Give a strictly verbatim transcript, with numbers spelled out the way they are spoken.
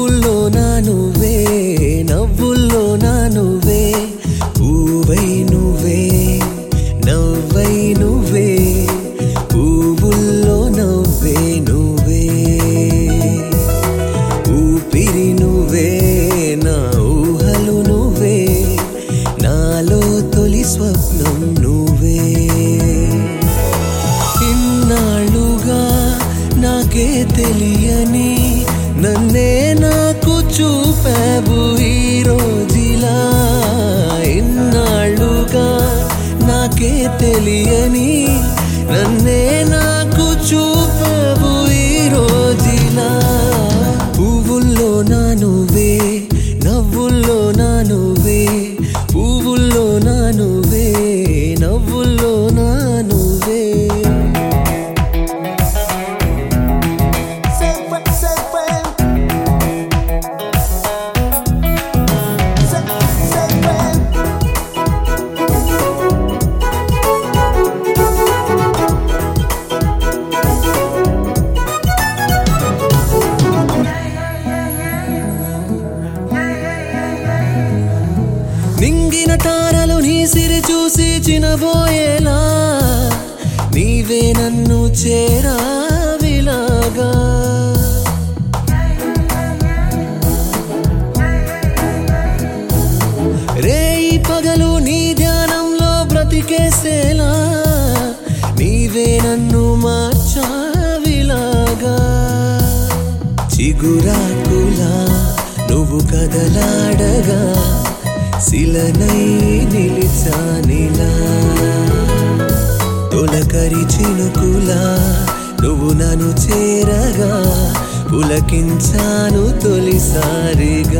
పువ్వుల్లో నా నువ్వే నవ్వుల్లో నా నువ్వే పువ్వై నువ్వే నవ్వై నువ్వే పువ్వుల్లో నవ్వే నువ్వే ఊపిరి నువ్వే నా ఊహలు నువ్వే నాలో తొలి స్వప్నం నువ్వే ఇన్నాళ్ళుగా నాకే తెలియని నన్నే నాకు చూపావు ఈ రోజులా ఇన్నాళ్ళుగా నాకే తెలియని నన్నే నాకు చూపావు ఈ రోజులా పువ్వుల్లో నా నువ్వే నవ్వుల్లో నా నువ్వే పువ్వుల్లో నా నువ్వే నవ్వుల్లో నా నువ్వే నింగిన తారలు నీ సిరి చూసి చినబోయేలా నీవే నన్ను చేరావిలాగా రేయి పగలు నీ ధ్యానంలో బ్రతికేసేలా నీవే నన్ను మార్చావిలాగా చిగురాకులా నువ్వు కదలాడగా శిలనై నిలిచానిలా తొలకరి చినుకులా నువ్వు నన్ను చేరగా పులకించాను తొలిసారిగా